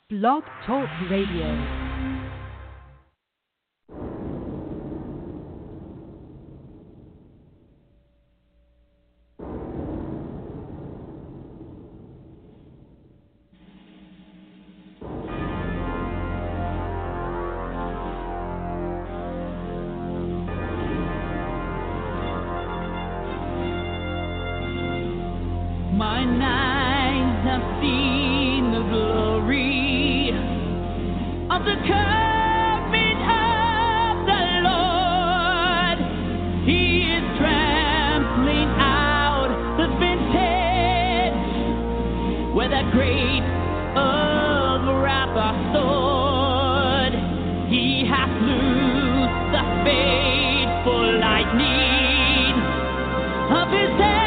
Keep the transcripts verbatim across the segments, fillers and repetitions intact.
Blog Talk Radio. Mine eyes have seen the glory of the coming of the Lord. He is trampling out the vintage where that great of wrath are stored. He hath loosed the fateful lightning of his head.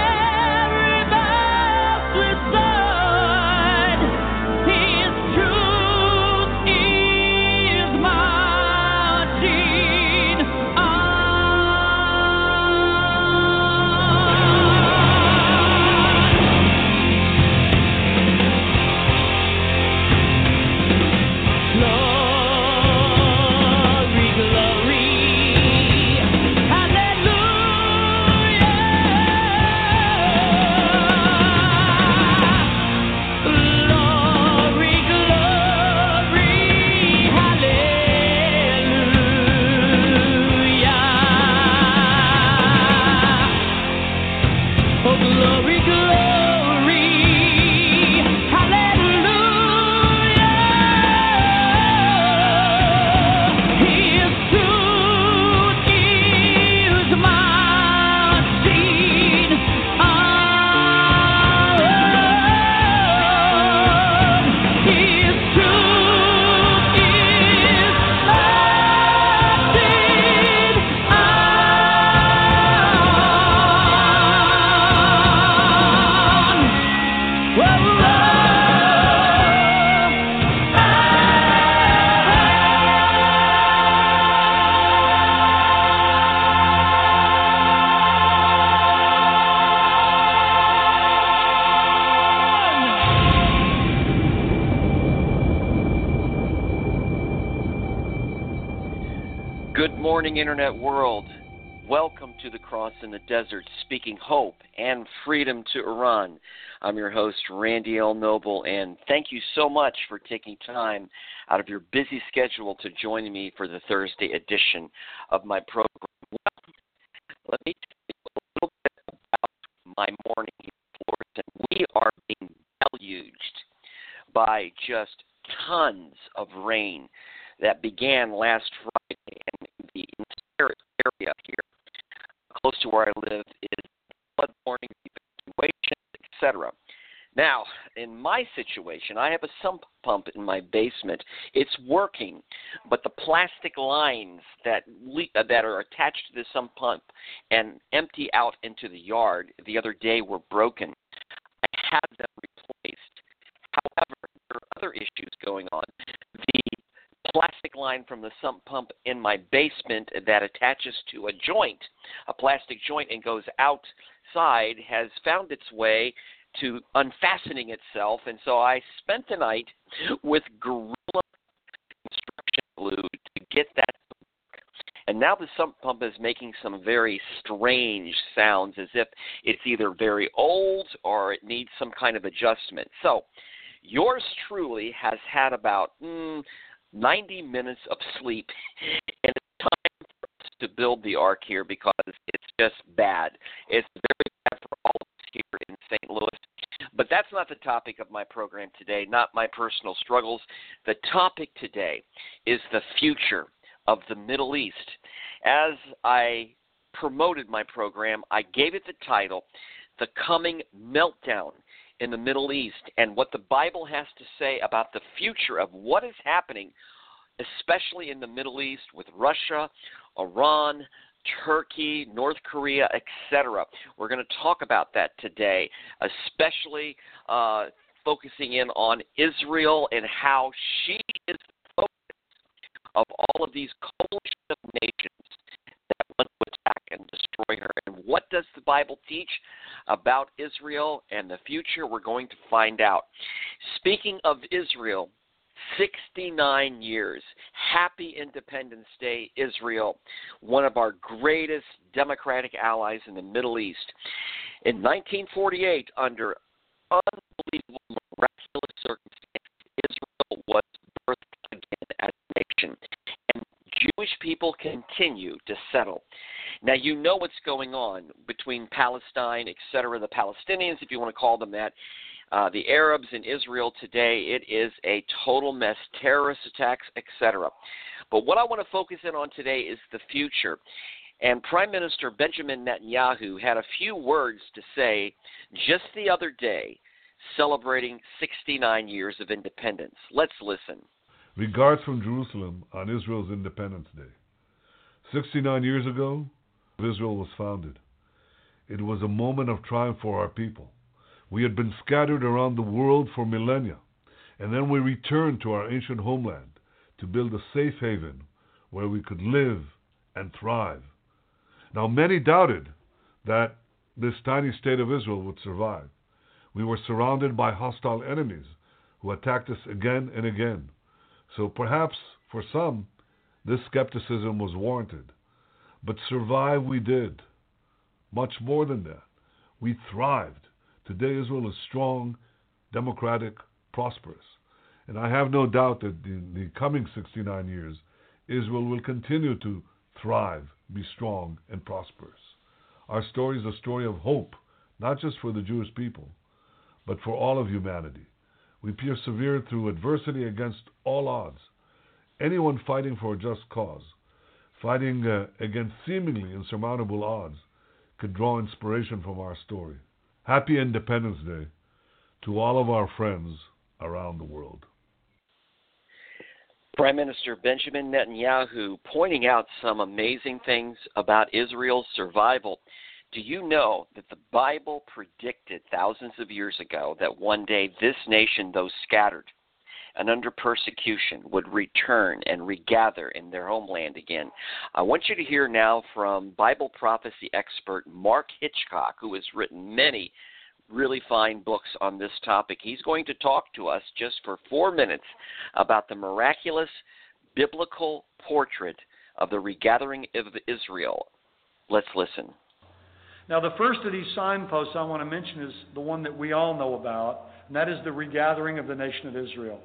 Good morning, Internet world. Welcome to the Cross in the Desert, speaking hope and freedom to Iran. I'm your host, Randy L. Noble, and thank you so much for taking time out of your busy schedule to join me for the Thursday edition of my program. Well, let me tell you a little bit about my morning reports, and we are being deluged by just tons of rain that began last Friday, and the entire area here close to where I live is flood warning, evacuation, et cetera. Now, in my situation, I have a sump pump in my basement. It's working, but the plastic lines that le- uh, that are attached to the sump pump and empty out into the yard the other day were broken. I had them replaced. However, there are other issues going on. The plastic line from the sump pump in my basement that attaches to a joint, a plastic joint, and goes outside has found its way to unfastening itself, and so I spent the night with Gorilla construction glue to get that to work. And now the sump pump is making some very strange sounds as if it's either very old or it needs some kind of adjustment. So yours truly has had about mm, ninety minutes of sleep, and it's time for us to build the ark here because it's just bad. It's very bad for all of us here in Saint Louis. But that's not the topic of my program today, not my personal struggles. The topic today is the future of the Middle East. As I promoted my program, I gave it the title, The Coming Meltdown in the Middle East, and what the Bible has to say about the future of what is happening, especially in the Middle East with Russia, Iran, Turkey, North Korea, et cetera. We're going to talk about that today, especially uh, focusing in on Israel and how she is the focus of all of these coalition of nations that want to attack and destroy her. And what does the Bible teach about Israel and the future? We're going to find out. Speaking of Israel, sixty-nine years. Happy Independence Day, Israel, one of our greatest democratic allies in the Middle East. In nineteen forty-eight, under unbelievable, miraculous circumstances, Israel was birthed again as a nation. And Jewish people continue to settle. Now, you know what's going on between Palestine, et cetera, the Palestinians, if you want to call them that, uh, the Arabs in Israel today. It is a total mess, terrorist attacks, et cetera. But what I want to focus in on today is the future. And Prime Minister Benjamin Netanyahu had a few words to say just the other day, celebrating sixty-nine years of independence. Let's listen. Regards from Jerusalem on Israel's Independence Day. sixty-nine years ago, Israel was founded. It was a moment of triumph for our people. We had been scattered around the world for millennia, and then we returned to our ancient homeland to build a safe haven where we could live and thrive. Now, many doubted that this tiny state of Israel would survive. We were surrounded by hostile enemies who attacked us again and again. So perhaps for some, this skepticism was warranted. But survive we did. Much more than that. We thrived. Today Israel is strong, democratic, prosperous. And I have no doubt that in the coming sixty-nine years, Israel will continue to thrive, be strong, and prosperous. Our story is a story of hope, not just for the Jewish people, but for all of humanity. We persevere through adversity against all odds. Anyone fighting for a just cause, fighting uh, against seemingly insurmountable odds, could draw inspiration from our story. Happy Independence Day to all of our friends around the world. Prime Minister Benjamin Netanyahu pointing out some amazing things about Israel's survival. Do you know that the Bible predicted thousands of years ago that one day this nation, though scattered and under persecution, would return and regather in their homeland again? I want you to hear now from Bible prophecy expert Mark Hitchcock, who has written many really fine books on this topic. He's going to talk to us just for four minutes about the miraculous biblical portrait of the regathering of Israel. Let's listen. Now, the first of these signposts I want to mention is the one that we all know about, and that is the regathering of the nation of Israel.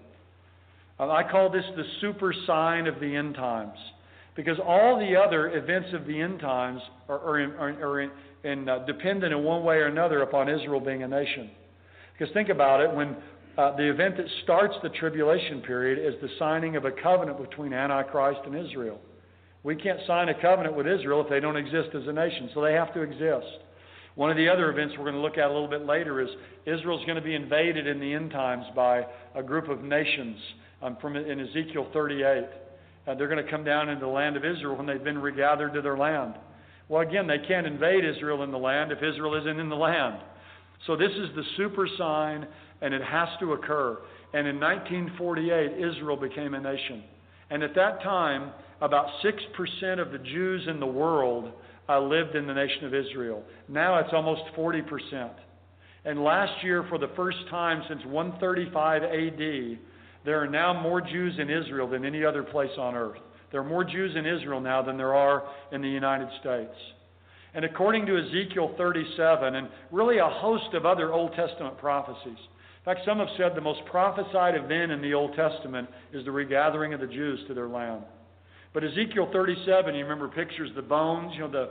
Uh, I call this the super sign of the end times, because all the other events of the end times are, are, in, are, are in, in, uh, dependent in one way or another upon Israel being a nation. Because think about it, when uh, the event that starts the tribulation period is the signing of a covenant between Antichrist and Israel. We can't sign a covenant with Israel if they don't exist as a nation, so they have to exist. One of the other events we're going to look at a little bit later is Israel's going to be invaded in the end times by a group of nations um, from in Ezekiel thirty-eight. Uh, they're going to come down into the land of Israel when they've been regathered to their land. Well, again, they can't invade Israel in the land if Israel isn't in the land. So this is the super sign, and it has to occur. And in nineteen forty-eight, Israel became a nation. And at that time, about six percent of the Jews in the world uh, lived in the nation of Israel. Now it's almost forty percent. And last year, for the first time since one thirty-five A D, there are now more Jews in Israel than any other place on earth. There are more Jews in Israel now than there are in the United States. And according to Ezekiel thirty-seven, and really a host of other Old Testament prophecies, in fact, some have said the most prophesied event in the Old Testament is the regathering of the Jews to their land. But Ezekiel thirty-seven, you remember, pictures the bones, you know, the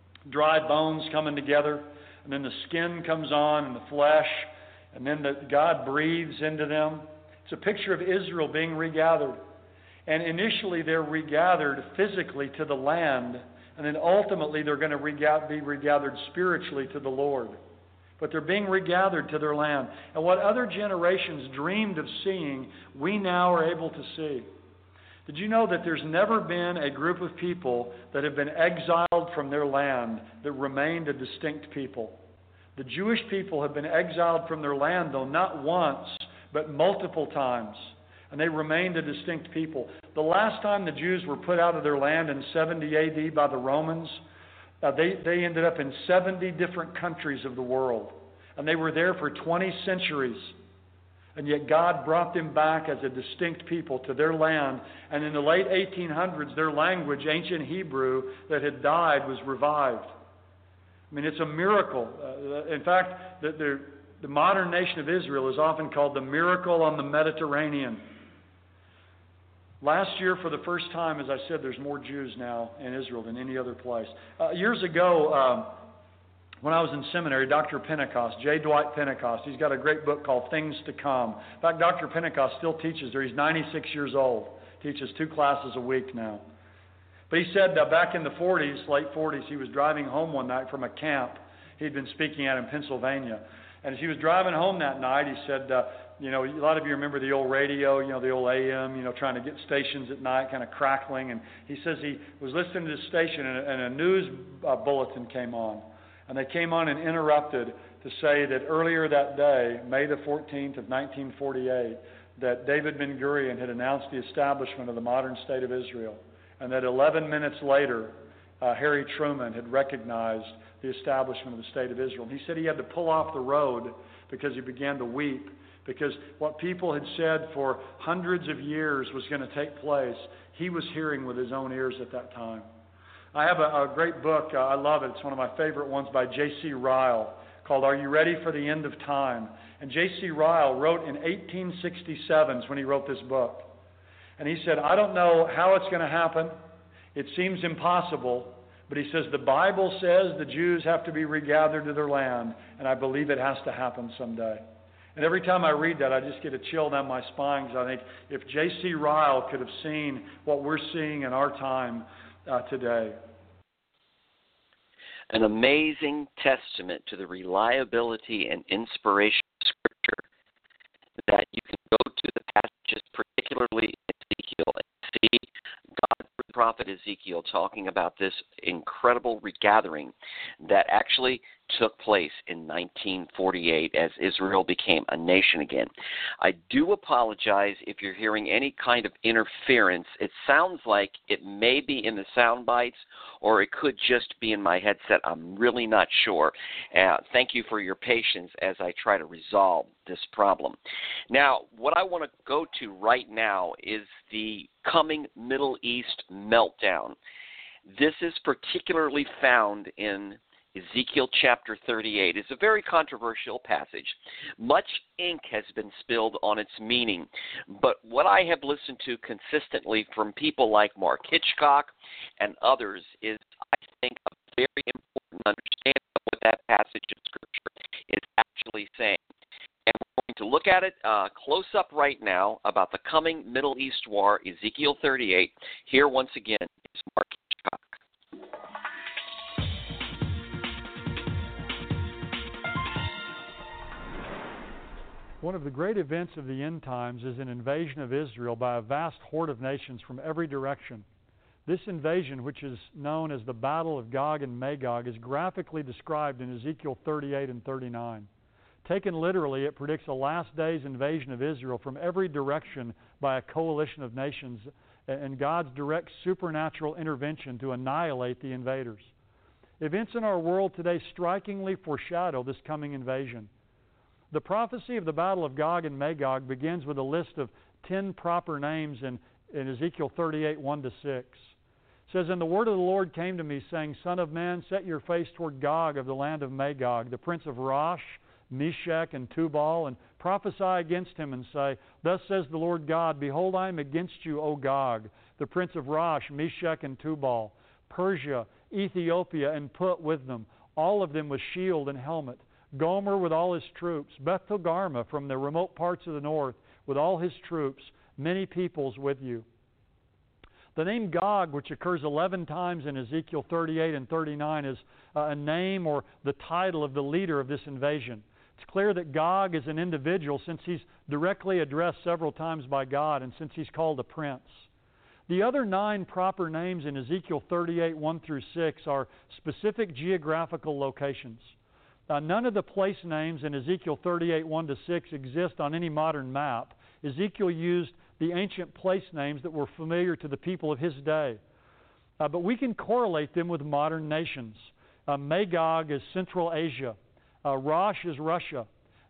dry bones coming together, and then the skin comes on and the flesh, and then the, God breathes into them. It's a picture of Israel being regathered. And initially they're regathered physically to the land, and then ultimately they're going to rega- be regathered spiritually to the Lord. But they're being regathered to their land. And what other generations dreamed of seeing, we now are able to see. Did you know that there's never been a group of people that have been exiled from their land that remained a distinct people? The Jewish people have been exiled from their land, though not once, but multiple times. And they remained a distinct people. The last time the Jews were put out of their land in seventy A D by the Romans, uh, they, they ended up in seventy different countries of the world. And they were there for twenty centuries. And yet God brought them back as a distinct people to their land. And in the late eighteen hundreds, their language, ancient Hebrew, that had died was revived. I mean, it's a miracle. Uh, in fact, the, the, the modern nation of Israel is often called the miracle on the Mediterranean. Last year, for the first time, as I said, there's more Jews now in Israel than any other place. Uh, years ago, um, when I was in seminary, Doctor Pentecost, J. Dwight Pentecost, he's got a great book called Things to Come. In fact, Doctor Pentecost still teaches there. He's ninety-six years old. Teaches two classes a week now. But he said uh, back in the forties, late forties, he was driving home one night from a camp he'd been speaking at in Pennsylvania. And as he was driving home that night, he said, uh, you know, a lot of you remember the old radio, you know, the old A M, you know, trying to get stations at night, kind of crackling. And he says he was listening to the station and a, and a news uh, bulletin came on. And they came on and interrupted to say that earlier that day, May the fourteenth of nineteen forty-eight, that David Ben-Gurion had announced the establishment of the modern state of Israel. And that eleven minutes later, uh, Harry Truman had recognized the establishment of the state of Israel. And he said he had to pull off the road because he began to weep, because what people had said for hundreds of years was going to take place, he was hearing with his own ears at that time. I have a, a great book. Uh, I love it. It's one of my favorite ones by J C Ryle called Are You Ready for the End of Time? And J C Ryle wrote in eighteen sixty-seven when he wrote this book. And he said, I don't know how it's going to happen. It seems impossible. But he says, the Bible says the Jews have to be regathered to their land, and I believe it has to happen someday. And every time I read that, I just get a chill down my spine, because I think if J C Ryle could have seen what we're seeing in our time uh, today. An amazing testament to the reliability and inspiration of Scripture, that you can go to the passages, particularly Ezekiel, and see God through the prophet Ezekiel talking about this incredible regathering that actually took place in nineteen forty-eight as Israel became a nation again. I do apologize if you're hearing any kind of interference. It sounds like it may be in the sound bites, or it could just be in my headset. I'm really not sure. Uh, thank you for your patience as I try to resolve this problem. Now, what I want to go to right now is the coming Middle East meltdown. This is particularly found in Ezekiel chapter thirty-eight. It's a very controversial passage. Much ink has been spilled on its meaning, but what I have listened to consistently from people like Mark Hitchcock and others is, I think, a very important understanding of what that passage of Scripture is actually saying. And we're going to look at it uh, close up right now about the coming Middle East war, Ezekiel thirty-eight. Here once again is Mark Hitchcock. One of the great events of the end times is an invasion of Israel by a vast horde of nations from every direction. This invasion, which is known as the Battle of Gog and Magog, is graphically described in Ezekiel thirty-eight and thirty-nine. Taken literally, it predicts a last days invasion of Israel from every direction by a coalition of nations and God's direct supernatural intervention to annihilate the invaders. Events in our world today strikingly foreshadow this coming invasion. The prophecy of the Battle of Gog and Magog begins with a list of ten proper names in, in Ezekiel thirty-eight, one to six. It says, And the word of the Lord came to me, saying, Son of man, set your face toward Gog of the land of Magog, the prince of Rosh, Meshech, and Tubal, and prophesy against him, and say, Thus says the Lord God, Behold, I am against you, O Gog, the prince of Rosh, Meshech, and Tubal, Persia, Ethiopia, and Put with them, all of them with shield and helmet, Gomer with all his troops, Beth Togarmah from the remote parts of the north with all his troops, many peoples with you. The name Gog, which occurs eleven times in Ezekiel thirty-eight and thirty-nine, is uh, a name or the title of the leader of this invasion. It's clear that Gog is an individual since he's directly addressed several times by God and since he's called a prince. The other nine proper names in Ezekiel thirty-eight, one through six are specific geographical locations. Uh, none of the place names in Ezekiel thirty-eight, one to six exist on any modern map. Ezekiel used the ancient place names that were familiar to the people of his day. Uh, but we can correlate them with modern nations. Uh, Magog is Central Asia. Uh, Rosh is Russia.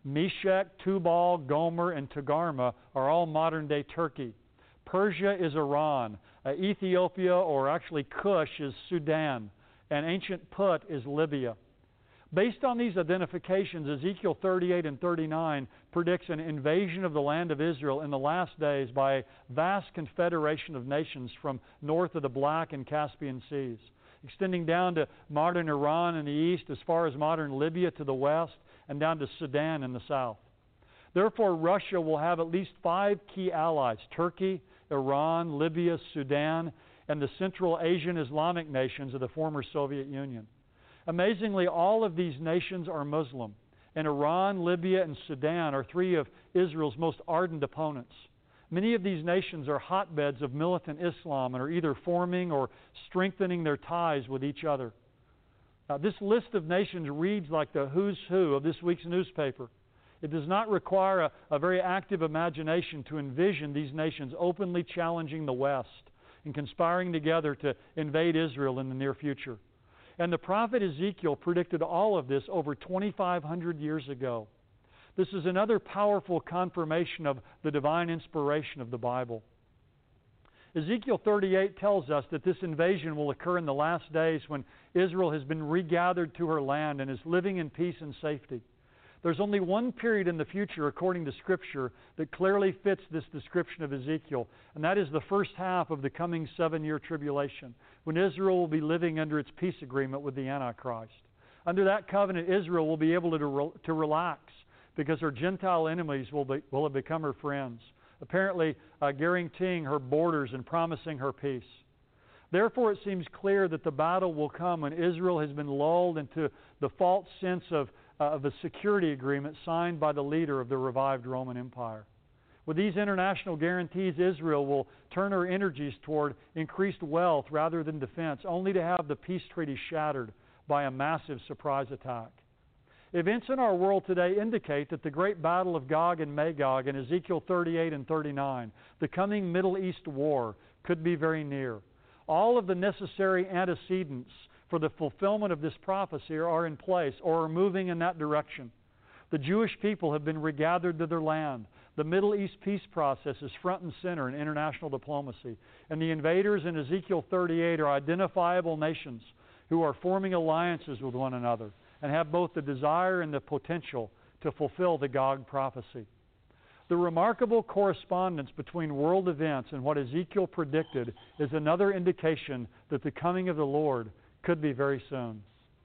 Meshech, Tubal, Gomer, and Togarmah are all modern-day Turkey. Persia is Iran. Uh, Ethiopia, or actually Cush, is Sudan. And ancient Put is Libya. Based on these identifications, Ezekiel thirty-eight and thirty-nine predicts an invasion of the land of Israel in the last days by a vast confederation of nations from north of the Black and Caspian Seas, extending down to modern Iran in the east, as far as modern Libya to the west, and down to Sudan in the south. Therefore, Russia will have at least five key allies: Turkey, Iran, Libya, Sudan, and the Central Asian Islamic nations of the former Soviet Union. Amazingly, all of these nations are Muslim, and Iran, Libya, and Sudan are three of Israel's most ardent opponents. Many of these nations are hotbeds of militant Islam and are either forming or strengthening their ties with each other. Now, this list of nations reads like the who's who of this week's newspaper. It does not require a, a very active imagination to envision these nations openly challenging the West and conspiring together to invade Israel in the near future. And the prophet Ezekiel predicted all of this over twenty-five hundred years ago. This is another powerful confirmation of the divine inspiration of the Bible. Ezekiel thirty-eight tells us that this invasion will occur in the last days when Israel has been regathered to her land and is living in peace and safety. There's only one period in the future, according to Scripture, that clearly fits this description of Ezekiel, and that is the first half of the coming seven-year tribulation, when Israel will be living under its peace agreement with the Antichrist. Under that covenant, Israel will be able to, re- to relax because her Gentile enemies will, be, will have become her friends, apparently uh, guaranteeing her borders and promising her peace. Therefore, it seems clear that the battle will come when Israel has been lulled into the false sense of Uh, of a security agreement signed by the leader of the revived Roman Empire. With these international guarantees, Israel will turn her energies toward increased wealth rather than defense, only to have the peace treaty shattered by a massive surprise attack. Events in our world today indicate that the great battle of Gog and Magog in Ezekiel thirty-eight and thirty-nine, the coming Middle East war, could be very near. All of the necessary antecedents for the fulfillment of this prophecy are in place or are moving in that direction. The Jewish people have been regathered to their land. The Middle East peace process is front and center in international diplomacy. And the invaders in Ezekiel thirty-eight are identifiable nations who are forming alliances with one another and have both the desire and the potential to fulfill the Gog prophecy. The remarkable correspondence between world events and what Ezekiel predicted is another indication that the coming of the Lord could be very soon.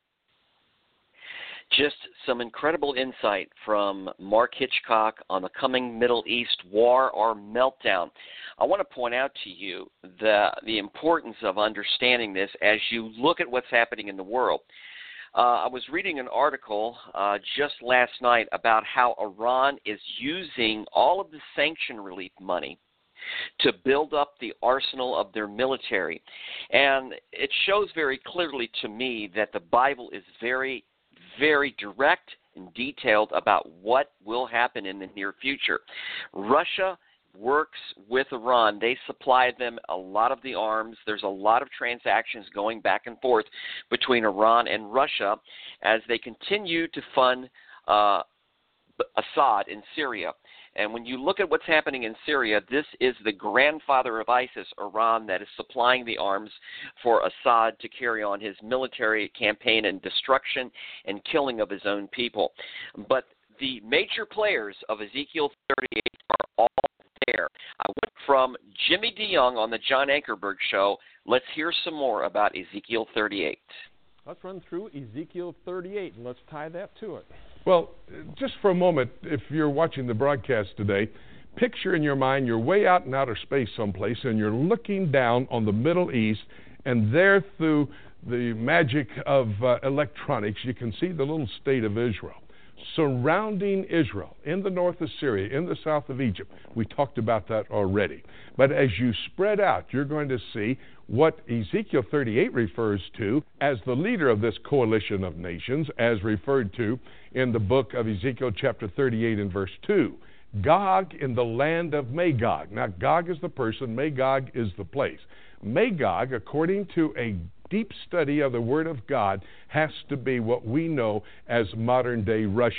Just some incredible insight from Mark Hitchcock on the coming Middle East war or meltdown. I want to point out to you the, the importance of understanding this as you look at what's happening in the world. Uh, I was reading an article uh, just last night about how Iran is using all of the sanction relief money to build up the arsenal of their military. And it shows very clearly to me that the Bible is very, very direct and detailed about what will happen in the near future. Russia works with Iran. They supply them a lot of the arms. There's a lot of transactions going back and forth between Iran and Russia as they continue to fund uh, Assad in Syria. And when you look at what's happening in Syria, this is the grandfather of ISIS, Iran, that is supplying the arms for Assad to carry on his military campaign and destruction and killing of his own people. But the major players of Ezekiel thirty-eight are all there. I went from Jimmy DeYoung on the John Ankerberg Show. Let's hear some more about Ezekiel thirty-eight. Let's run through Ezekiel thirty-eight, and let's tie that to it. Well, just for a moment, if you're watching the broadcast today, picture in your mind you're way out in outer space someplace, and you're looking down on the Middle East, and there through the magic of uh, electronics, you can see the little state of Israel. Surrounding Israel, in the north of Syria, in the south of Egypt. We talked about that already. But as you spread out, you're going to see what Ezekiel thirty-eight refers to as the leader of this coalition of nations, as referred to in the book of Ezekiel chapter thirty-eight and verse two. Gog in the land of Magog. Now, Gog is the person, Magog is the place. Magog, according to a deep study of the Word of God, has to be what we know as modern-day Russia.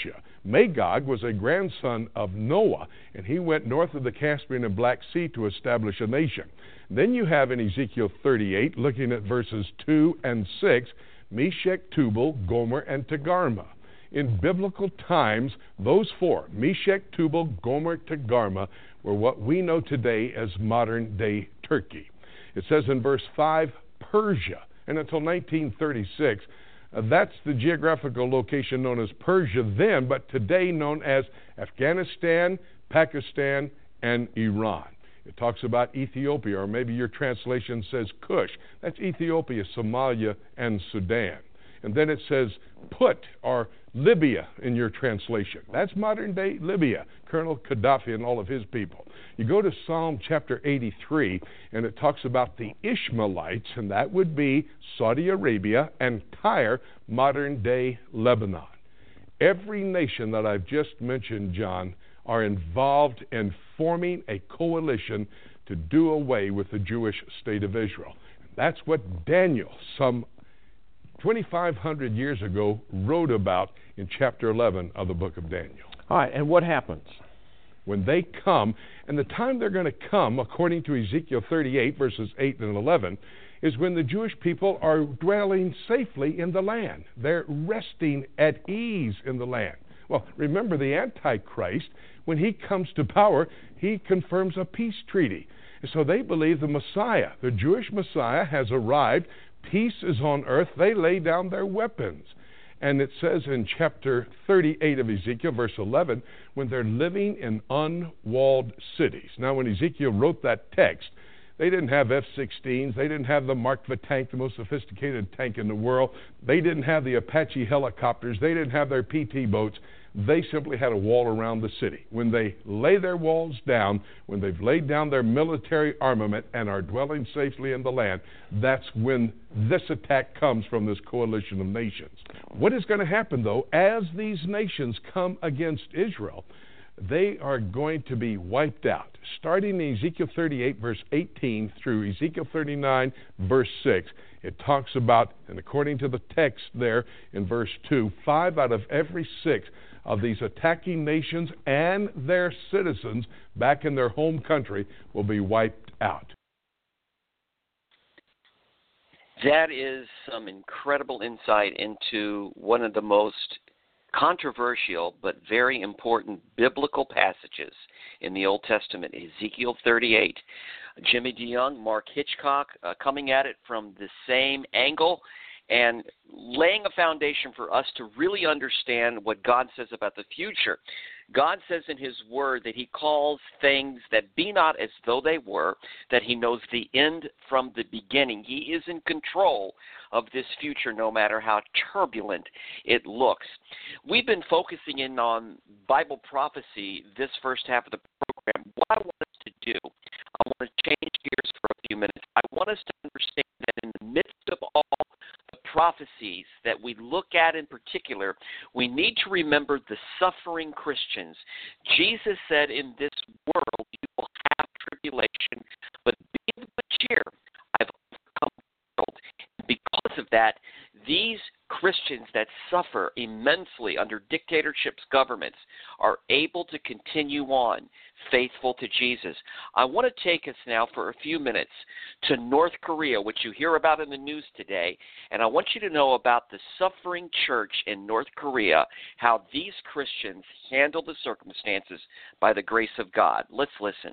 Magog was a grandson of Noah, and he went north of the Caspian and Black Sea to establish a nation. Then you have in Ezekiel thirty-eight, looking at verses two and six, Meshech, Tubal, Gomer, and Togarmah. In biblical times, those four, Meshech, Tubal, Gomer, Togarmah, were what we know today as modern-day Turkey. It says in verse five, Persia, and until nineteen thirty-six, uh, that's the geographical location known as Persia then, but today known as Afghanistan, Pakistan, and Iran. It talks about Ethiopia, or maybe your translation says Kush. That's Ethiopia, Somalia, and Sudan. And then it says Put, or Libya in your translation. That's modern-day Libya, Colonel Gaddafi and all of his people. You go to Psalm chapter eighty-three, and it talks about the Ishmaelites, and that would be Saudi Arabia and Tyre, modern-day Lebanon. Every nation that I've just mentioned, John, are involved in forming a coalition to do away with the Jewish state of Israel. That's what Daniel, some twenty-five hundred years ago, wrote about in chapter eleven of the book of Daniel. All right, and what happens? When they come, and the time they're going to come, according to Ezekiel thirty-eight, verses eight and eleven, is when the Jewish people are dwelling safely in the land. They're resting at ease in the land. Well, remember the Antichrist, when he comes to power, he confirms a peace treaty. And so they believe the Messiah, the Jewish Messiah, has arrived. Peace is on earth. They lay down their weapons. And it says in chapter thirty-eight of Ezekiel, verse eleven, when they're living in unwalled cities. Now, when Ezekiel wrote that text, they didn't have F sixteens. They didn't have the Mark the Tank, the most sophisticated tank in the world. They didn't have the Apache helicopters. They didn't have their P T boats. They simply had a wall around the city. When they lay their walls down, when they've laid down their military armament and are dwelling safely in the land, that's when this attack comes from this coalition of nations. What is going to happen, though, as these nations come against Israel? They are going to be wiped out. Starting in Ezekiel thirty-eight, verse eighteen, through Ezekiel thirty-nine, verse six, it talks about, and according to the text there in verse two, five out of every six of these attacking nations and their citizens back in their home country will be wiped out. That is some incredible insight into one of the most controversial but very important biblical passages in the Old Testament, Ezekiel thirty-eight. Jimmy DeYoung, Mark Hitchcock, uh, coming at it from the same angle and laying a foundation for us to really understand what God says about the future. God says in His Word that He calls things that be not as though they were, that He knows the end from the beginning. He is in control of this future, no matter how turbulent it looks. We've been focusing in on Bible prophecy this first half of the program. What I want us to do, I want to change gears for a few minutes. I want us to understand that in the midst of all the prophecies that we look at in particular, we need to remember the suffering Christians. Jesus said, in this world you will have tribulation, but be of good cheer. I've overcome the world. And because of that, these Christians that suffer immensely under dictatorships, governments, are able to continue on faithful to Jesus. I want to take us now for a few minutes to North Korea, which you hear about in the news today, and I want you to know about the suffering church in North Korea, how these Christians handle the circumstances by the grace of God. Let's listen.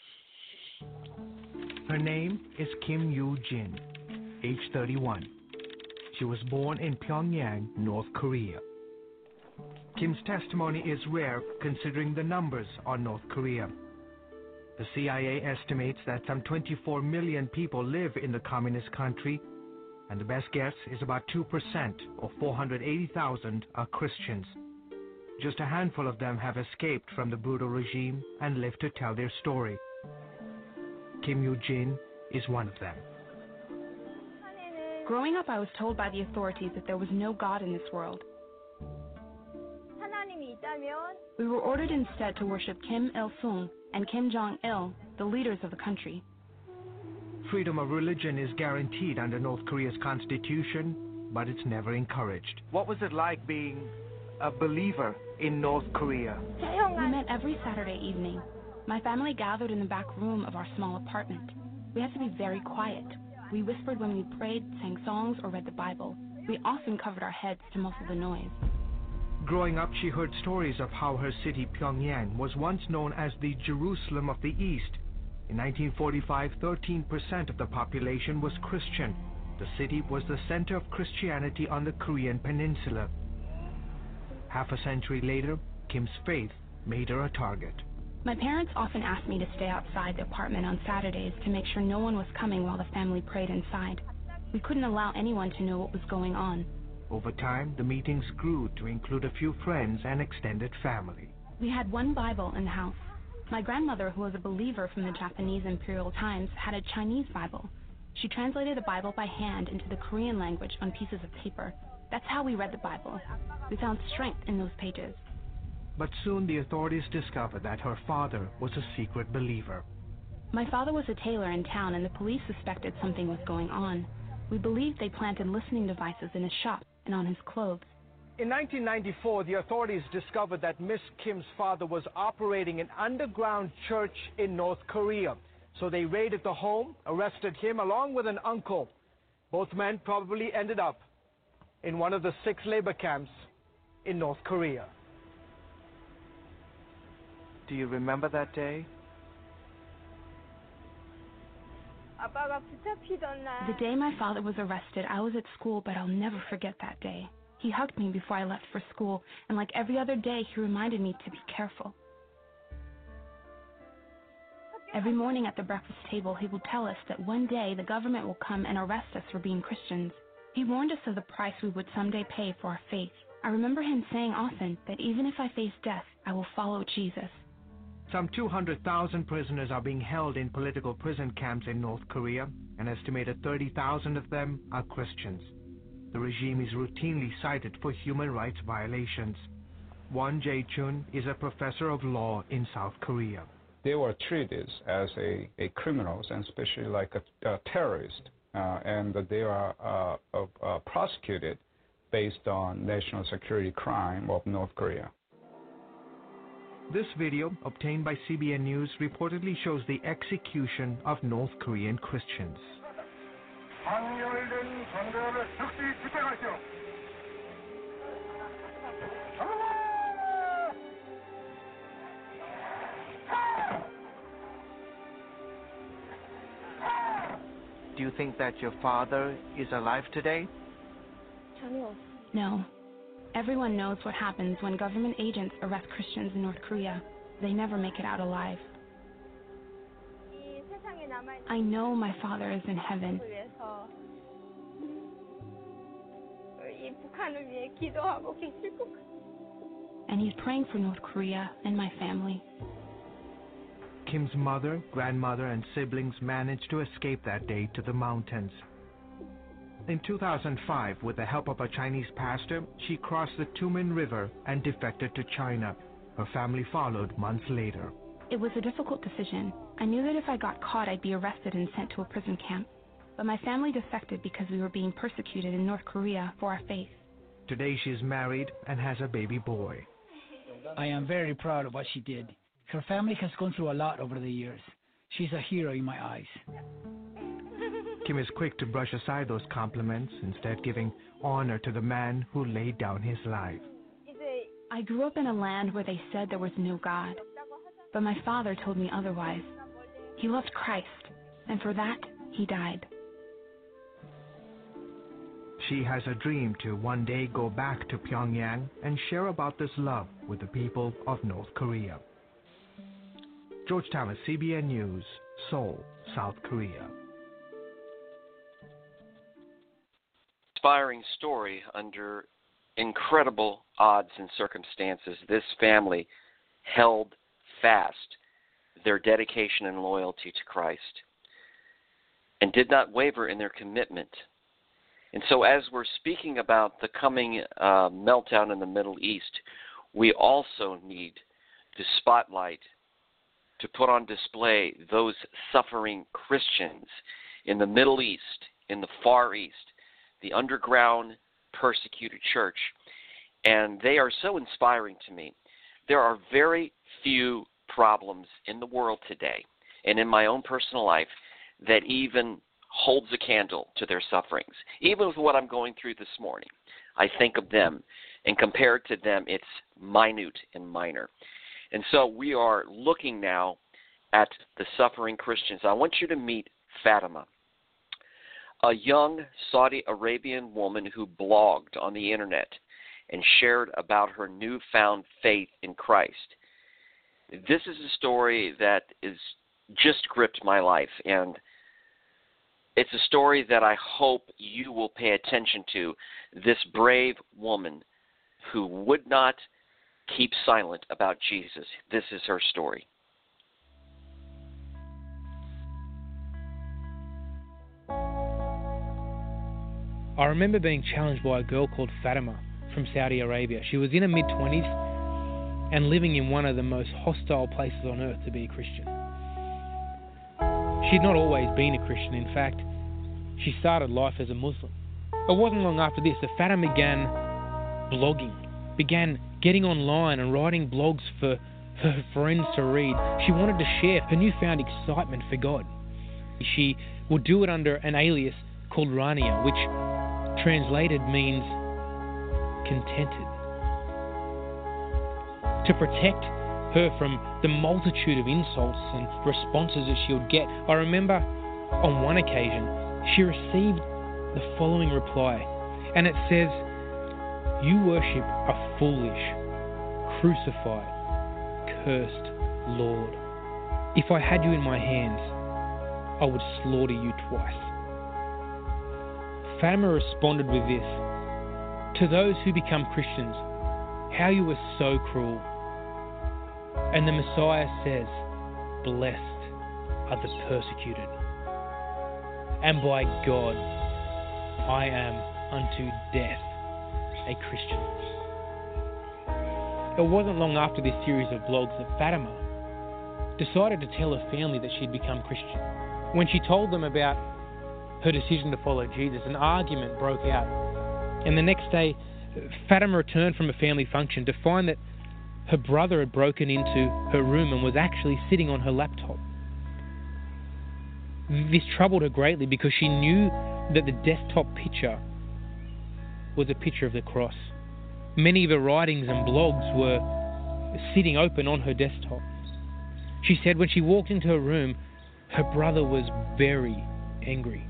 Her name is Kim Yoo-jin, age thirty-one. She was born in Pyongyang, North Korea. Kim's testimony is rare considering the numbers on North Korea. The C I A estimates that some twenty-four million people live in the communist country, and the best guess is about two percent, or four hundred eighty thousand, are Christians. Just a handful of them have escaped from the brutal regime and live to tell their story. Kim Yoo-jin is one of them. Growing up, I was told by the authorities that there was no God in this world. We were ordered instead to worship Kim Il-sung and Kim Jong-il, the leaders of the country. Freedom of religion is guaranteed under North Korea's constitution, but it's never encouraged. What was it like being a believer in North Korea. We met every Saturday evening. My family gathered in the back room of our small apartment. We had to be very quiet. We whispered when we prayed, sang songs, or read the Bible. We often covered our heads to muffle the noise. Growing up, she heard stories of how her city, Pyongyang, was once known as the Jerusalem of the East. In nineteen forty-five, thirteen percent of the population was Christian. The city was the center of Christianity on the Korean peninsula. Half a century later, Kim's faith made her a target. My parents often asked me to stay outside the apartment on Saturdays to make sure no one was coming while the family prayed inside. We couldn't allow anyone to know what was going on. Over time, the meetings grew to include a few friends and extended family. We had one Bible in the house. My grandmother, who was a believer from the Japanese imperial times, had a Chinese Bible. She translated the Bible by hand into the Korean language on pieces of paper. That's how we read the Bible. We found strength in those pages. But soon the authorities discovered that her father was a secret believer. My father was a tailor in town, and the police suspected something was going on. We believed they planted listening devices in his shop and on his clothes. In nineteen ninety-four, the authorities discovered that Miss Kim's father was operating an underground church in North Korea. So they raided the home, arrested him along with an uncle. Both men probably ended up in one of the six labor camps in North Korea. Do you remember that day? The day my father was arrested, I was at school, but I'll never forget that day. He hugged me before I left for school, and like every other day, he reminded me to be careful. Every morning at the breakfast table, he would tell us that one day the government will come and arrest us for being Christians. He warned us of the price we would someday pay for our faith. I remember him saying often that even if I face death, I will follow Jesus. Some two hundred thousand prisoners are being held in political prison camps in North Korea. An estimated thirty thousand of them are Christians. The regime is routinely cited for human rights violations. Won Jae-chun is a professor of law in South Korea. They were treated as a, a criminals, and especially like a, a terrorist, uh, and they are uh, uh, prosecuted based on national security crime of North Korea. This video, obtained by C B N News, reportedly shows the execution of North Korean Christians. Do you think that your father is alive today? No. Everyone knows what happens when government agents arrest Christians in North Korea. They never make it out alive. I know my father is in heaven. And he's praying for North Korea and my family. Kim's mother, grandmother, and siblings managed to escape that day to the mountains. In two thousand five, with the help of a Chinese pastor, she crossed the Tumen River and defected to China. Her family followed months later. It was a difficult decision. I knew that if I got caught, I'd be arrested and sent to a prison camp. But my family defected because we were being persecuted in North Korea for our faith. Today she's married and has a baby boy. I am very proud of what she did. Her family has gone through a lot over the years. She's a hero in my eyes. Kim is quick to brush aside those compliments, instead giving honor to the man who laid down his life. I grew up in a land where they said there was no God. But my father told me otherwise. He loved Christ, and for that, he died. She has a dream to one day go back to Pyongyang and share about this love with the people of North Korea. George Thomas, C B N News, Seoul, South Korea. Inspiring story. Under incredible odds and circumstances, this family held fast their dedication and loyalty to Christ and did not waver in their commitment. And so as we're speaking about the coming uh, meltdown in the Middle East, we also need to spotlight, to put on display those suffering Christians in the Middle East, in the Far East, the underground persecuted church. and they are so inspiring to me. There are very few problems in the world today and in my own personal life that even holds a candle to their sufferings. Even with what I'm going through this morning, I think of them, and compared to them, it's minute and minor. And so we are looking now at the suffering Christians. I want you to meet Fatima, a young Saudi Arabian woman who blogged on the internet and shared about her newfound faith in Christ. This is a story that is just gripped my life, and it's a story that I hope you will pay attention to. This brave woman who would not keep silent about Jesus. This is her story. I remember being challenged by a girl called Fatima from Saudi Arabia. She was in her mid-twenties and living in one of the most hostile places on earth to be a Christian. She'd not always been a Christian. In fact, she started life as a Muslim. It wasn't long after this that Fatima began blogging, began getting online and writing blogs for her friends to read. She wanted to share her newfound excitement for God. She would do it under an alias called Rania, which translated means contented. To protect her from the multitude of insults and responses that she would get, I remember on one occasion she received the following reply, and it says, "You worship a foolish, crucified, cursed Lord. If I had you in my hands, I would slaughter you twice." Fatima responded with this, "To those who become Christians, how you are so cruel." And the Messiah says, "Blessed are the persecuted. And by God, I am unto death a Christian." It wasn't long after this series of blogs that Fatima decided to tell her family that she'd become Christian. When she told them about her decision to follow Jesus, an argument broke out. And the next day, Fatima returned from a family function to find that her brother had broken into her room and was actually sitting on her laptop. This troubled her greatly because she knew that the desktop picture was a picture of the cross. Many of her writings and blogs were sitting open on her desktop. She said when she walked into her room, her brother was very angry.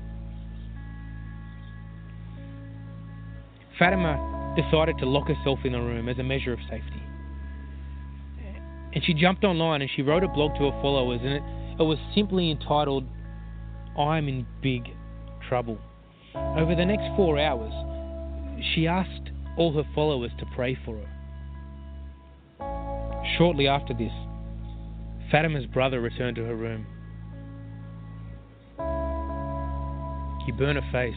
Fatima decided to lock herself in the room as a measure of safety. And she jumped online and she wrote a blog to her followers, and it, it was simply entitled, "I'm in big trouble." Over the next four hours, she asked all her followers to pray for her. Shortly after this, Fatima's brother returned to her room. He burned her face.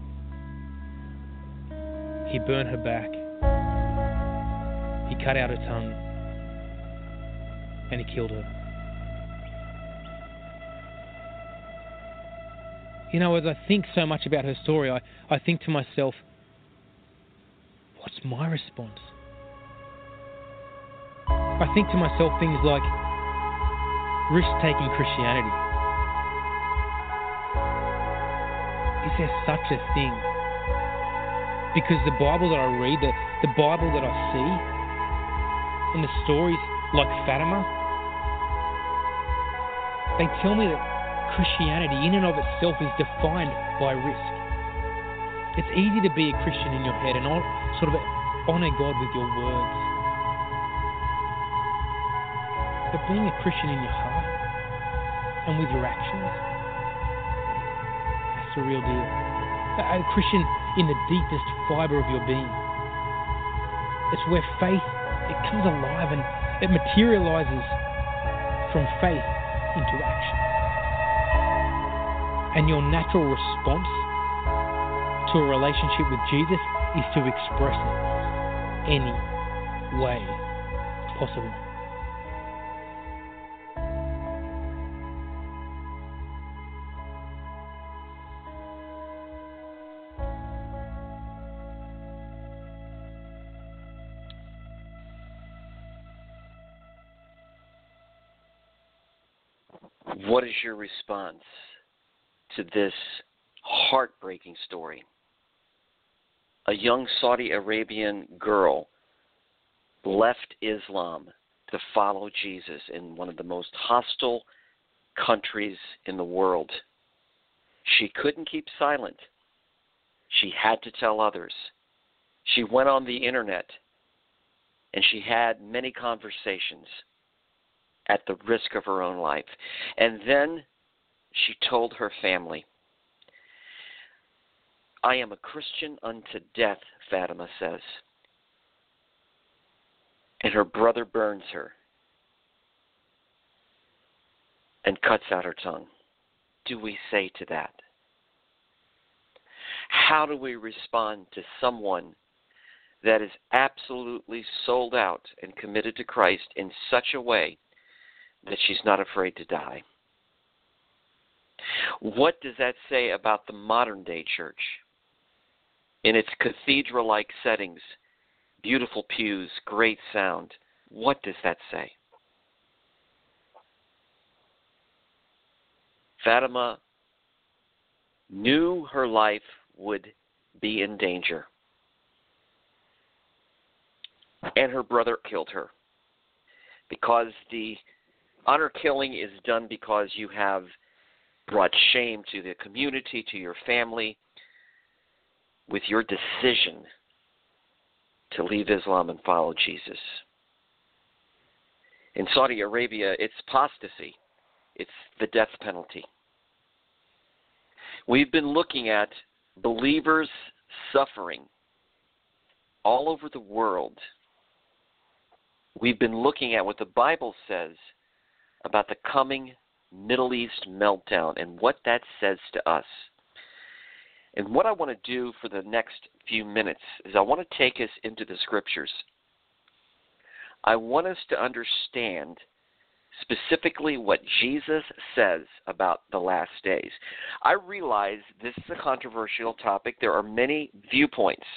He burned her back. He cut out her tongue. And he killed her. You know, as I think so much about her story, I, I think to myself, what's my response? I think to myself things like risk-taking Christianity. Is there such a thing? Because the Bible that I read, the, the Bible that I see, and the stories like Fatima, they tell me that Christianity in and of itself is defined by risk. It's easy to be a Christian in your head and sort of honour God with your words. But being a Christian in your heart and with your actions, that's the real deal. A Christian in the deepest fibre of your being. It's where faith, it comes alive and it materialises from faith into action. And your natural response to a relationship with Jesus is to express it any way possible. What is your response to this heartbreaking story? A young Saudi Arabian girl left Islam to follow Jesus in one of the most hostile countries in the world. She couldn't keep silent. She had to tell others. She went on the internet and she had many conversations at the risk of her own life. And then she told her family, I am a Christian unto death, Fatima says. And her brother burns her and cuts out her tongue. Do we say to that? How do we respond to someone that is absolutely sold out and committed to Christ in such a way that she's not afraid to die? What does that say about the modern day church? In its cathedral-like settings, beautiful pews, great sound. What does that say? Fatima knew her life would be in danger. And her brother killed her. Because the honor killing is done because you have brought shame to the community, to your family, with your decision to leave Islam and follow Jesus. In Saudi Arabia, it's apostasy. It's the death penalty. We've been looking at believers suffering all over the world. We've been looking at what the Bible says about the coming Middle East meltdown and what that says to us. And what I want to do for the next few minutes is I want to take us into the Scriptures. I want us to understand specifically what Jesus says about the last days. I realize this is a controversial topic. There are many viewpoints.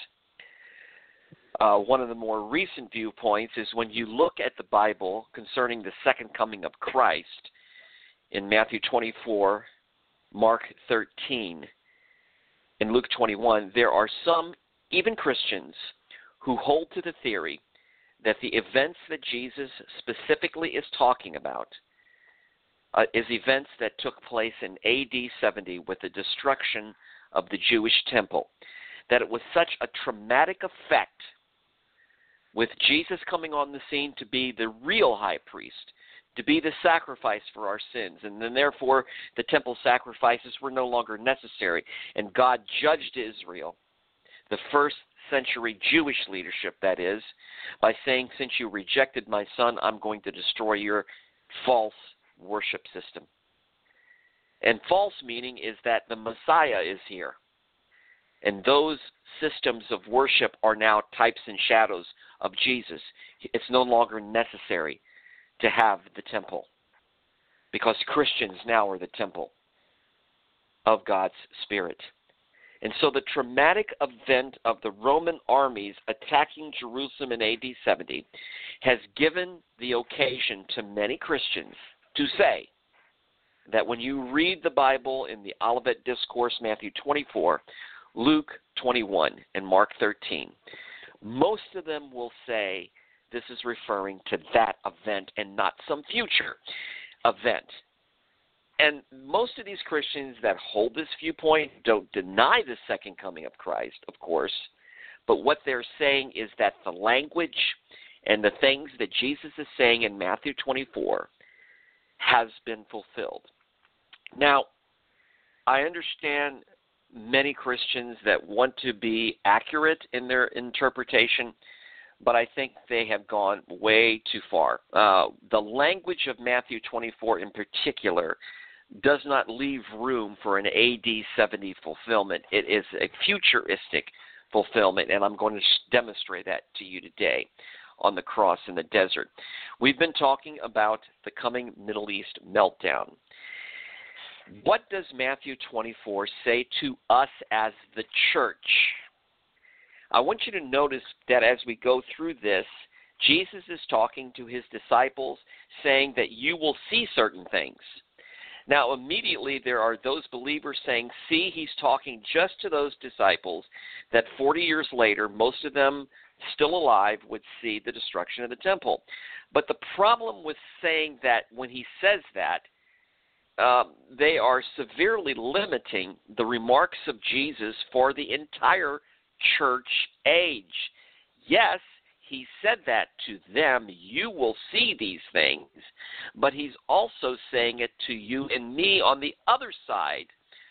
Uh, one of the more recent viewpoints is when you look at the Bible concerning the second coming of Christ in Matthew twenty-four, Mark thirteen, and Luke twenty-one, there are some, even Christians, who hold to the theory that the events that Jesus specifically is talking about uh, is events that took place in A D seventy with the destruction of the Jewish temple, that it was such a traumatic effect with Jesus coming on the scene to be the real high priest, to be the sacrifice for our sins, and then therefore the temple sacrifices were no longer necessary, and God judged Israel, the first century Jewish leadership that is, by saying, since you rejected my son, I'm going to destroy your false worship system. And false meaning is that the Messiah is here. And those systems of worship are now types and shadows of Jesus. It's no longer necessary to have the temple, because Christians now are the temple of God's Spirit. And so the traumatic event of the Roman armies attacking Jerusalem in A D seventy has given the occasion to many Christians to say that when you read the Bible in the Olivet Discourse, Matthew twenty-four, Luke twenty-one, and Mark thirteen, most of them will say this is referring to that event and not some future event. And most of these Christians that hold this viewpoint don't deny the second coming of Christ, of course, but what they're saying is that the language and the things that Jesus is saying in Matthew twenty-four has been fulfilled. Now, I understand many Christians that want to be accurate in their interpretation, but I think they have gone way too far. Uh, the language of Matthew twenty-four in particular does not leave room for an A D seventy fulfillment. It is a futuristic fulfillment, and I'm going to demonstrate that to you today on the cross in the desert. We've been talking about the coming Middle East meltdown. What does Matthew twenty-four say to us as the church? I want you to notice that as we go through this, Jesus is talking to his disciples, saying that you will see certain things, Now, immediately there are those believers saying, see, he's talking just to those disciples that forty years later, most of them still alive, would see the destruction of the temple. But the problem with saying that when he says that, um, they are severely limiting the remarks of Jesus for the entire church age. Yes, he said that to them, you will see these things, but he's also saying it to you and me on the other side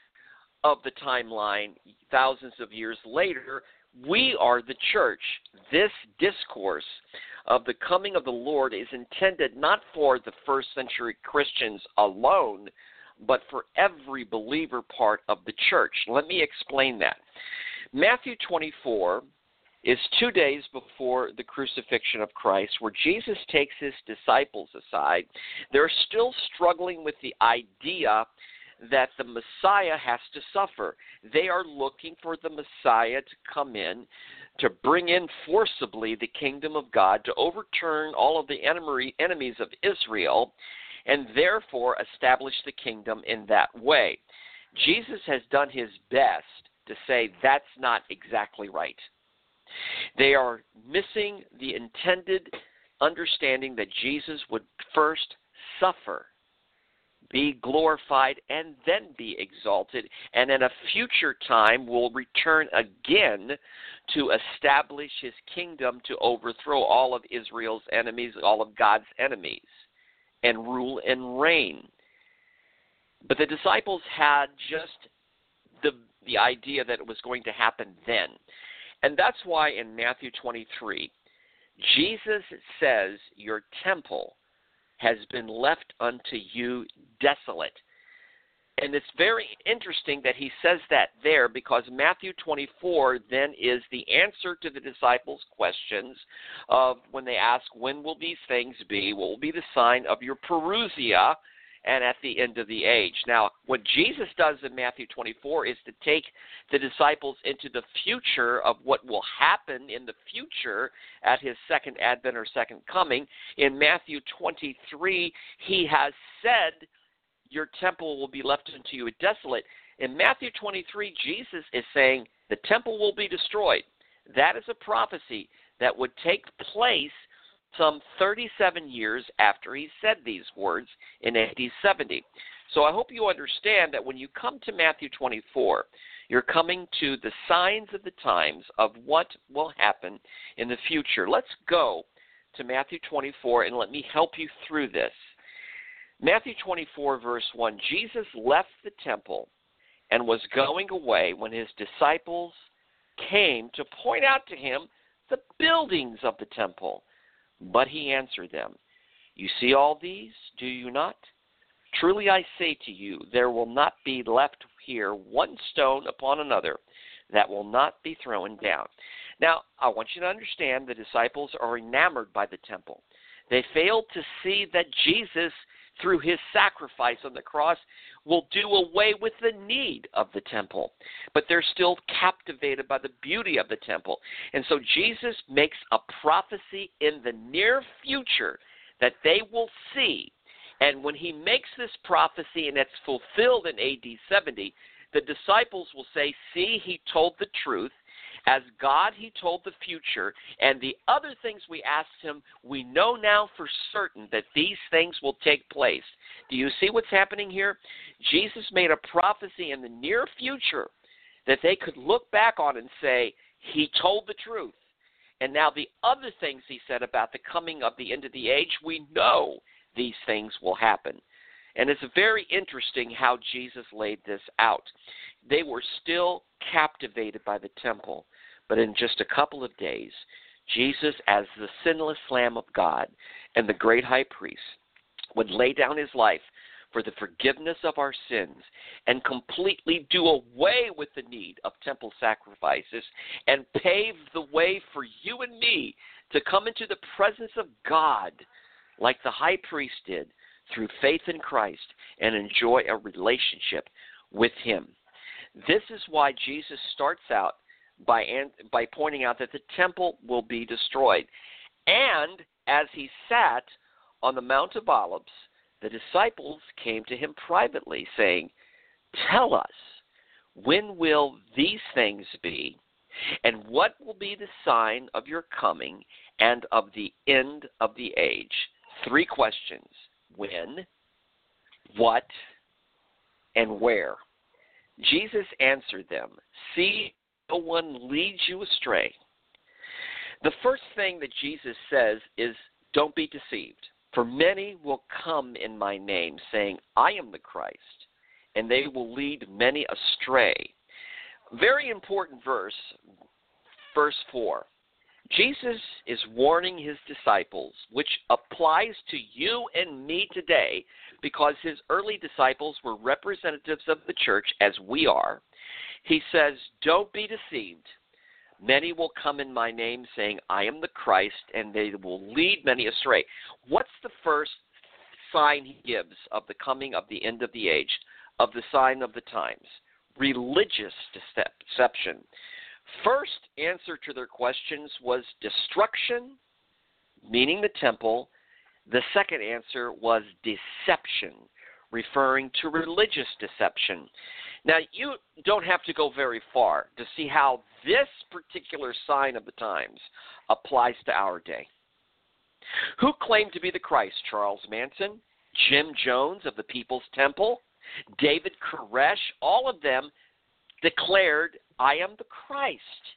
of the timeline, thousands of years later. We are the church. This discourse of the coming of the Lord is intended not for the first century Christians alone, but for every believer part of the church. Let me explain that. Matthew twenty-four is two days before the crucifixion of Christ, where Jesus takes his disciples aside. They're still struggling with the idea that the Messiah has to suffer. They are looking for the Messiah to come in, to bring in forcibly the kingdom of God, to overturn all of the enemy, enemies of Israel, and therefore establish the kingdom in that way. Jesus has done his best to say that's not exactly right. They are missing the intended understanding that Jesus would first suffer, be glorified, and then be exalted, and in a future time will return again to establish his kingdom, to overthrow all of Israel's enemies, all of God's enemies, and rule and reign. But the disciples had just the, the idea that it was going to happen then. And that's why in Matthew twenty-three, Jesus says, your temple has been left unto you desolate. And it's very interesting that he says that there, because Matthew twenty-four then is the answer to the disciples' questions of when they ask, when will these things be? What will be the sign of your parousia and at the end of the age? Now, what Jesus does in Matthew twenty-four is to take the disciples into the future of what will happen in the future at his second advent or second coming. In Matthew twenty-three, he has said, your temple will be left unto you desolate. In Matthew twenty-three, Jesus is saying the temple will be destroyed. That is a prophecy that would take place some thirty-seven years after he said these words in A D seventy. So I hope you understand that when you come to Matthew twenty-four, you're coming to the signs of the times of what will happen in the future. Let's go to Matthew twenty-four and let me help you through this. Matthew twenty-four, verse one, Jesus left the temple and was going away when his disciples came to point out to him the buildings of the temple. But he answered them, you see all these, do you not? Truly I say to you, there will not be left here one stone upon another that will not be thrown down. Now, I want you to understand the disciples are enamored by the temple. They failed to see that Jesus, through his sacrifice on the cross, will do away with the need of the temple. But they're still captivated by the beauty of the temple. And so Jesus makes a prophecy in the near future that they will see. And when he makes this prophecy and it's fulfilled in A D seventy, the disciples will say, see, he told the truth. As God, he told the future, and the other things we asked him, we know now for certain that these things will take place. Do you see what's happening here? Jesus made a prophecy in the near future that they could look back on and say, he told the truth. And now the other things he said about the coming of the end of the age, we know these things will happen. And it's very interesting how Jesus laid this out. They were still captivated by the temple. But in just a couple of days, Jesus, as the sinless Lamb of God and the great high priest, would lay down his life for the forgiveness of our sins and completely do away with the need of temple sacrifices and pave the way for you and me to come into the presence of God like the high priest did through faith in Christ and enjoy a relationship with him. This is why Jesus starts out by by pointing out that the temple will be destroyed. And as he sat on the Mount of Olives, the disciples came to him privately, saying, "Tell us, when will these things be, and what will be the sign of your coming and of the end of the age?" Three questions: when, what, and where. Jesus answered them, "See, no one leads you astray." The first thing that Jesus says is, don't be deceived. For many will come in my name, saying, "I am the Christ," and they will lead many astray. Very important verse, verse four. Jesus is warning his disciples, which applies to you and me today, because his early disciples were representatives of the church, as we are. He says, don't be deceived. Many will come in my name, saying, "I am the Christ," and they will lead many astray. What's the first sign he gives of the coming of the end of the age, of the sign of the times? Religious deception. First answer to their questions was destruction, meaning the temple. The second answer was deception, referring to religious deception. Now, you don't have to go very far to see how this particular sign of the times applies to our day. Who claimed to be the Christ? Charles Manson, Jim Jones of the People's Temple, David Koresh, all of them declared, "I am the Christ."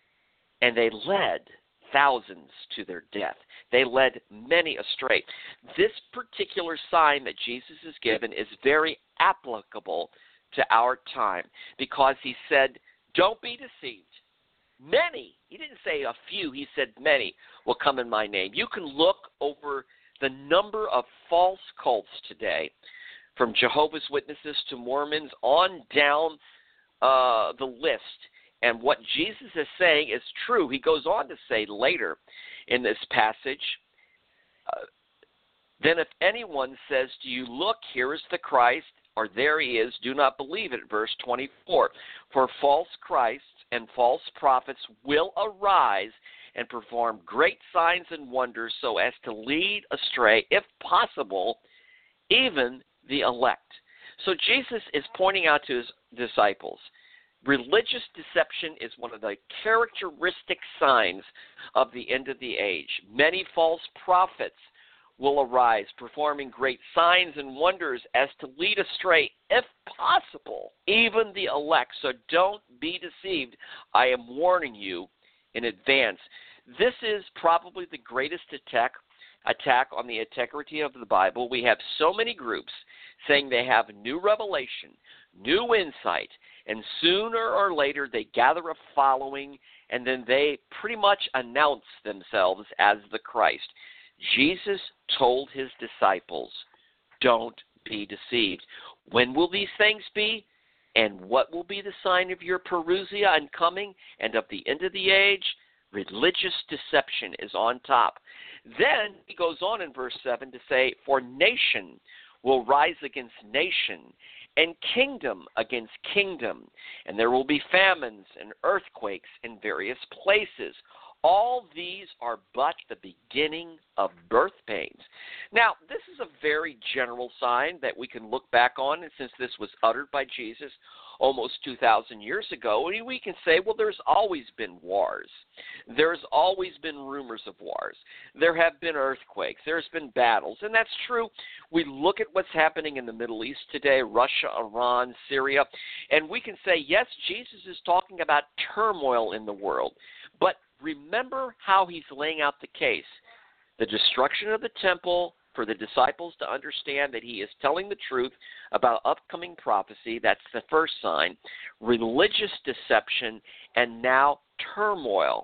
And they led thousands to their death. They led many astray. This particular sign that Jesus has given is very applicable to our time, because he said, don't be deceived. Many, he didn't say a few, he said many will come in my name. You can look over the number of false cults today, from Jehovah's Witnesses to Mormons on down uh, the list. And what Jesus is saying is true. He goes on to say later in this passage, uh, then if anyone says to you, "Look, here is the Christ," or "there he is," do not believe it. Verse twenty-four, for false Christs and false prophets will arise and perform great signs and wonders so as to lead astray, if possible, even the elect. So Jesus is pointing out to his disciples, religious deception is one of the characteristic signs of the end of the age. Many false prophets will arise, performing great signs and wonders as to lead astray, if possible, even the elect. So don't be deceived. I am warning you in advance. This is probably the greatest attack attack on the integrity of the Bible. We have so many groups saying they have new revelation, new insight, and sooner or later they gather a following, and then they pretty much announce themselves as the Christ. Jesus told his disciples, don't be deceived. When will these things be? And what will be the sign of your parousia and coming and of the end of the age? Religious deception is on top. Then he goes on in verse seven to say, for nation will rise against nation, and kingdom against kingdom, and there will be famines and earthquakes in various places. All these are but the beginning of birth pains. Now, this is a very general sign that we can look back on, and since this was uttered by Jesus almost two thousand years ago, we can say, well, there's always been wars. There's always been rumors of wars. There have been earthquakes. There's been battles, and that's true. We look at what's happening in the Middle East today, Russia, Iran, Syria, and we can say, yes, Jesus is talking about turmoil in the world, but remember how he's laying out the case. The destruction of the temple, for the disciples to understand that he is telling the truth about upcoming prophecy. That's the first sign. Religious deception, and now turmoil.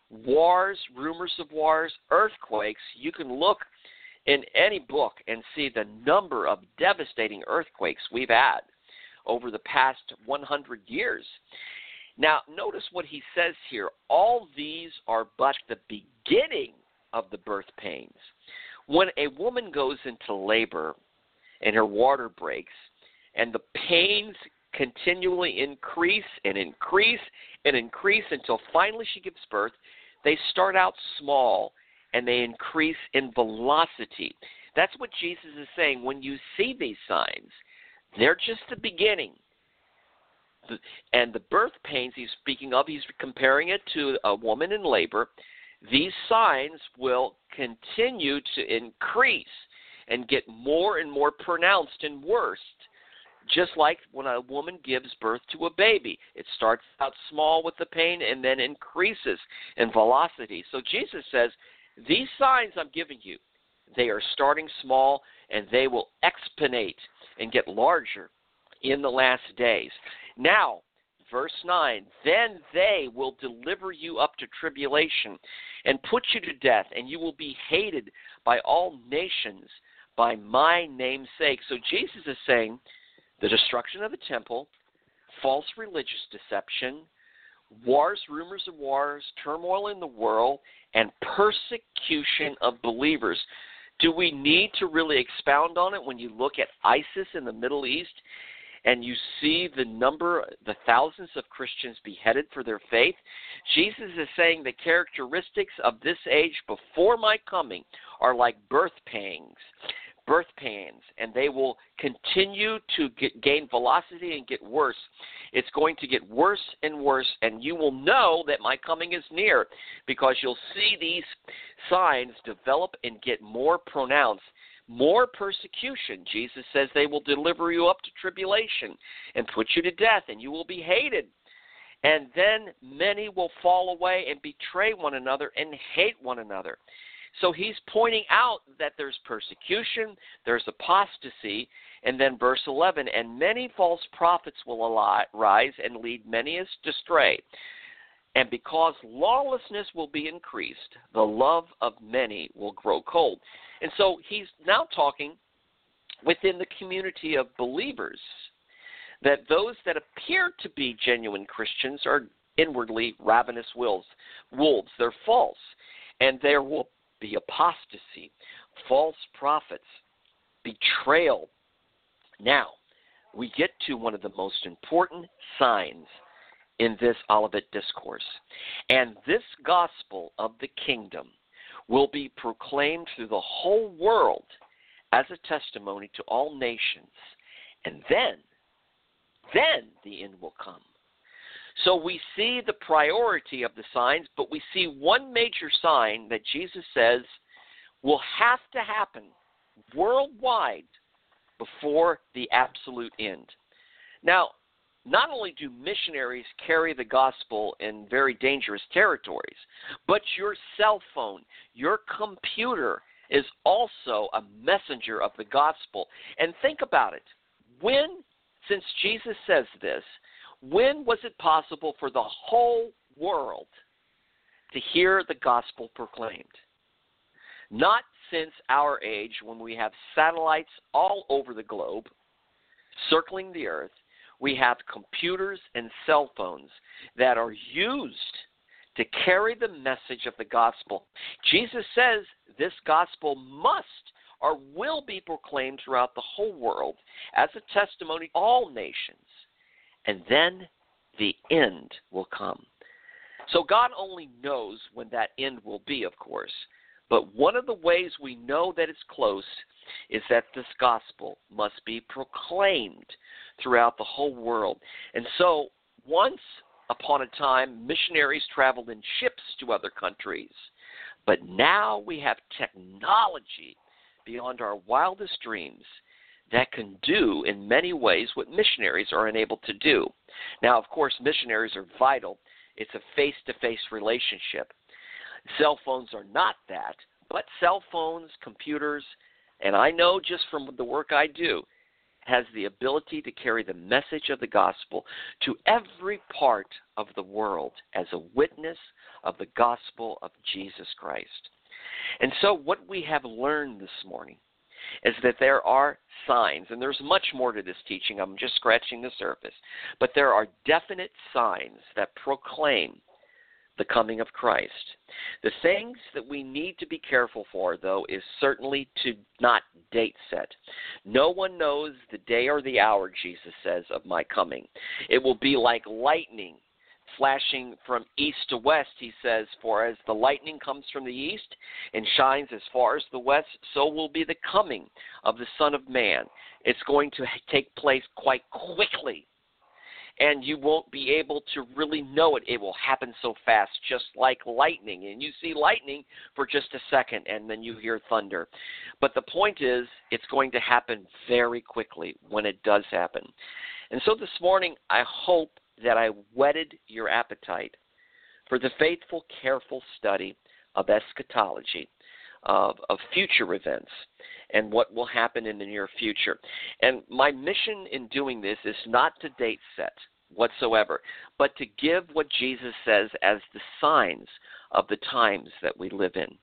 Wars, rumors of wars, earthquakes. You can look in any book and see the number of devastating earthquakes we've had over the past one hundred years. Now, notice what he says here. All these are but the beginning of the birth pains. When a woman goes into labor and her water breaks and the pains continually increase and increase and increase until finally she gives birth, they start out small and they increase in velocity. That's what Jesus is saying. When you see these signs, they're just the beginning. And the birth pains he's speaking of, he's comparing it to a woman in labor. These signs will continue to increase and get more and more pronounced and worse, just like when a woman gives birth to a baby. It starts out small with the pain and then increases in velocity. So Jesus says, these signs I'm giving you, they are starting small and they will exponate and get larger in the last days. Now, verse nine, then they will deliver you up to tribulation and put you to death, and you will be hated by all nations by my name's sake. So Jesus is saying the destruction of the temple, false religious deception, wars, rumors of wars, turmoil in the world, and persecution of believers. Do we need to really expound on it when you look at ISIS in the Middle East and you see the number, the thousands of Christians beheaded for their faith? Jesus is saying the characteristics of this age before my coming are like birth pangs, birth pains, and they will continue to get, gain velocity and get worse. It's going to get worse and worse, and you will know that my coming is near because you'll see these signs develop and get more pronounced. More persecution. Jesus says they will deliver you up to tribulation and put you to death, and you will be hated. And then many will fall away and betray one another and hate one another. So he's pointing out that there's persecution, there's apostasy, and then verse eleven, and many false prophets will arise and lead many astray. And because lawlessness will be increased, the love of many will grow cold. And so he's now talking within the community of believers that those that appear to be genuine Christians are inwardly ravenous wolves. wolves. They're false. And there will be apostasy, false prophets, betrayal. Now, we get to one of the most important signs in this Olivet Discourse. And this gospel of the kingdom will be proclaimed through the whole world as a testimony to all nations. And then, then the end will come. So we see the priority of the signs, but we see one major sign that Jesus says will have to happen worldwide before the absolute end. Now, not only do missionaries carry the gospel in very dangerous territories, but your cell phone, your computer is also a messenger of the gospel. And think about it. When, since Jesus says this, when was it possible for the whole world to hear the gospel proclaimed? Not since our age, when we have satellites all over the globe circling the earth. We have computers and cell phones that are used to carry the message of the gospel. Jesus says this gospel must or will be proclaimed throughout the whole world as a testimony to all nations. And then the end will come. So God only knows when that end will be, of course. But one of the ways we know that it's close is that this gospel must be proclaimed throughout the whole world. And so once upon a time, missionaries traveled in ships to other countries. But now we have technology beyond our wildest dreams that can do in many ways what missionaries are unable to do. Now, of course, missionaries are vital. It's a face-to-face relationship. Cell phones are not that, but cell phones, computers, and I know just from the work I do, has the ability to carry the message of the gospel to every part of the world as a witness of the gospel of Jesus Christ. And so what we have learned this morning is that there are signs, and there's much more to this teaching. I'm just scratching the surface. But there are definite signs that proclaim the coming of Christ. The things that we need to be careful for, though, is certainly to not date set. No one knows the day or the hour, Jesus says, of my coming. It will be like lightning flashing from east to west, he says, for as the lightning comes from the east and shines as far as the west, so will be the coming of the Son of Man. It's going to take place quite quickly, and you won't be able to really know it. It will happen so fast, just like lightning. And you see lightning for just a second, and then you hear thunder. But the point is, it's going to happen very quickly when it does happen. And so this morning, I hope that I whetted your appetite for the faithful, careful study of eschatology, of, of future events, and what will happen in the near future. And my mission in doing this is not to date set whatsoever, but to give what Jesus says as the signs of the times that we live in.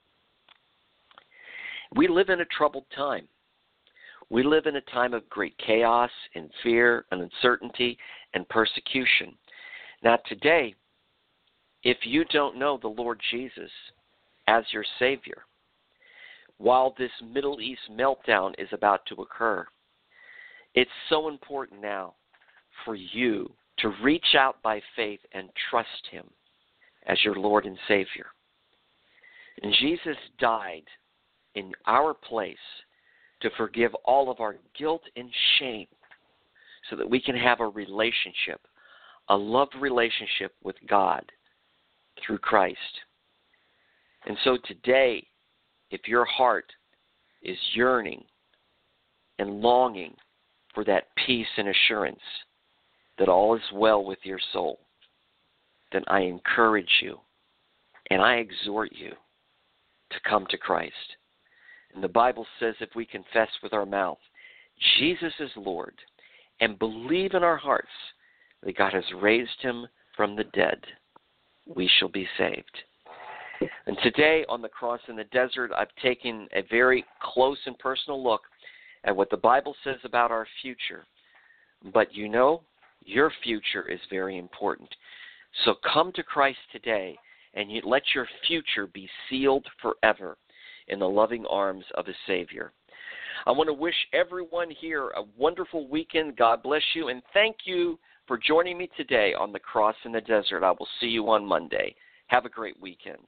We live in a troubled time. We live in a time of great chaos and fear and uncertainty and persecution. Now today, if you don't know the Lord Jesus as your Savior, while this Middle East meltdown is about to occur, it's so important now for you to reach out by faith and trust Him as your Lord and Savior. And Jesus died in our place to forgive all of our guilt and shame so that we can have a relationship, a love relationship with God through Christ. And so today, if your heart is yearning and longing for that peace and assurance that all is well with your soul, then I encourage you and I exhort you to come to Christ. And the Bible says if we confess with our mouth Jesus is Lord and believe in our hearts that God has raised Him from the dead, we shall be saved. And today on the Cross in the Desert, I've taken a very close and personal look at what the Bible says about our future. But you know, your future is very important. So come to Christ today and you let your future be sealed forever in the loving arms of His Savior. I want to wish everyone here a wonderful weekend. God bless you, and thank you for joining me today on the Cross in the Desert. I will see you on Monday. Have a great weekend.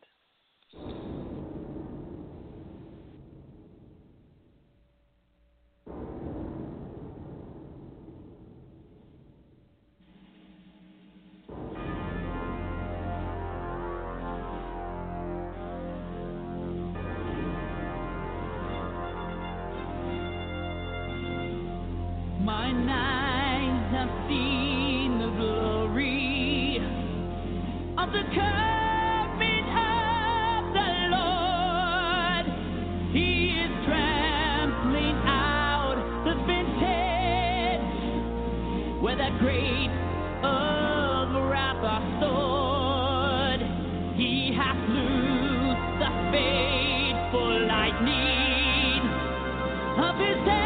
Mine eyes have seen the glory of the coming of the Lord. He is trampling out the vintage where that great of wrath are stored. He hath loosed the fateful lightning of His